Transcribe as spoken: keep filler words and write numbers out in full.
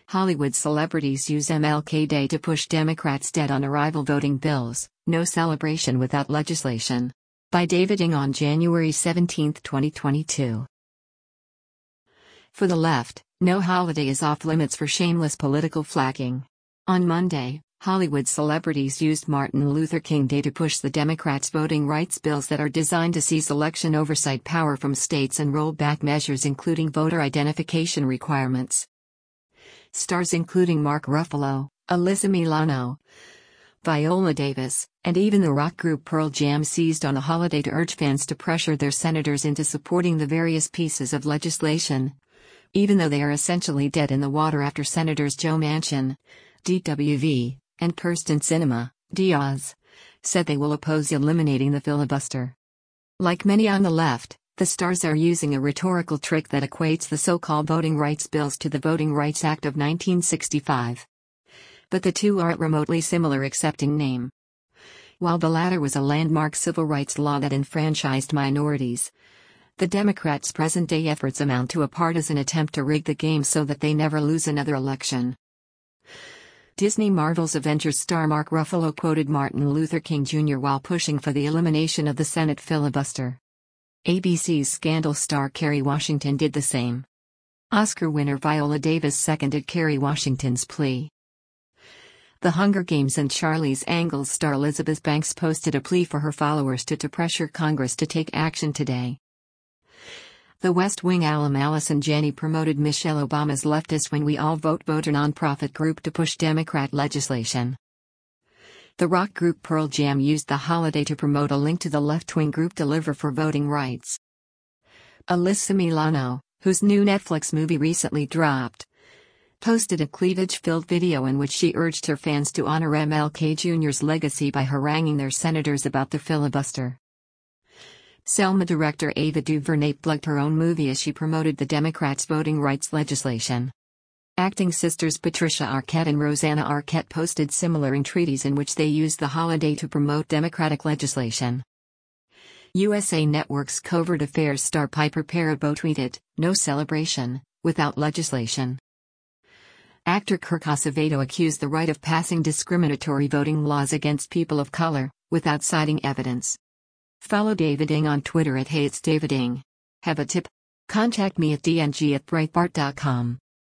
Hollywood celebrities use M L K Day to push Democrats' dead-on-arrival voting bills, no celebration without legislation. By David Ng on January seventeenth, twenty twenty-two. For the left, no holiday is off-limits for shameless political flagging. On Monday, Hollywood celebrities used Martin Luther King Day to push the Democrats' voting rights bills that are designed to seize election oversight power from states and roll back measures including voter identification requirements. Stars including Mark Ruffalo, Alyssa Milano, Viola Davis, and even the rock group Pearl Jam seized on the holiday to urge fans to pressure their senators into supporting the various pieces of legislation, even though they are essentially dead in the water after Senators Joe Manchin, D W V, and Kyrsten Sinema, Diaz, said they will oppose eliminating the filibuster. Like many on the left, the stars are using a rhetorical trick that equates the so-called voting rights bills to the Voting Rights Act of nineteen sixty-five. But the two aren't remotely similar except in name. While the latter was a landmark civil rights law that enfranchised minorities, the Democrats' present-day efforts amount to a partisan attempt to rig the game so that they never lose another election. Disney Marvel's Avengers star Mark Ruffalo quoted Martin Luther King Junior while pushing for the elimination of the Senate filibuster. A B C's Scandal star Kerry Washington did the same. Oscar winner Viola Davis seconded Kerry Washington's plea. The Hunger Games and Charlie's Angels star Elizabeth Banks posted a plea for her followers to, to pressure Congress to take action today. The West Wing alum Allison Janney promoted Michelle Obama's leftist When We All Vote voter nonprofit group to push Democrat legislation. The rock group Pearl Jam used the holiday to promote a link to the left-wing group Deliver for Voting Rights. Alyssa Milano, whose new Netflix movie recently dropped, posted a cleavage-filled video in which she urged her fans to honor M L K Junior's legacy by haranguing their senators about the filibuster. Selma director Ava DuVernay plugged her own movie as she promoted the Democrats' voting rights legislation. Acting sisters Patricia Arquette and Rosanna Arquette posted similar entreaties in which they used the holiday to promote Democratic legislation. U S A Network's Covert Affairs star Piper Perabo tweeted, "No celebration, without legislation." Actor Kirk Acevedo accused the right of passing discriminatory voting laws against people of color, without citing evidence. Follow David Ng on Twitter at Hey It's David Ng. Have a tip? Contact me at d n g at breitbart dot com.